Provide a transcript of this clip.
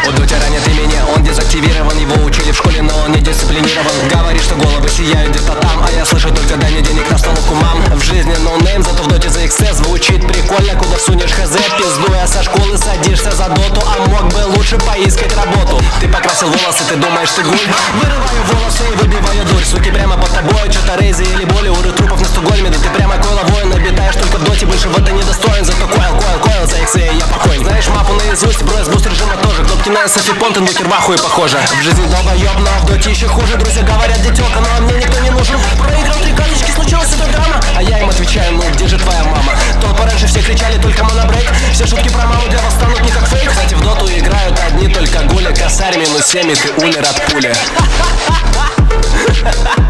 У Доти ранят имени, он дезактивирован. Его учили в школе, но он не дисциплинирован. Говорит, что головы сияют где-то там, а я слышу только дай мне денег на столовку, мам. В жизни ноунейм, зато в Доте за XS звучит прикольно. Куда всунешь хз, пиздуя со школы садишься за доту. А мог бы лучше поискать работу. Ты покрасил волосы, ты думаешь, ты гуль. Вырываю волосы и выбиваю дурь. Суки прямо под тобой, что-то рейзи или боли. Уры трупов на Стокгольме, да ты прямо койло воин. Обитаешь только в Доте, больше в это недостоин. Зато койл, за XA я покоен. Знаешь мапу наизусть, бро, с буст режима тоже. Кнопки на SF, понтен, букер в ахуе похоже. В жизни долбоёб, но в Доте еще хуже. Друзья говорят, детёлка, но мне никто не нужен. Проиграл 3 карточки, случилась эта драма. А я им отвечаю, ну где же твоя мама? Толпа раньше все кричали, только монобрейк. Все шутки про маму для вас станут не как фейк. Кстати, в Доту играют одни только гули. Косарь -7, ты умер от пули.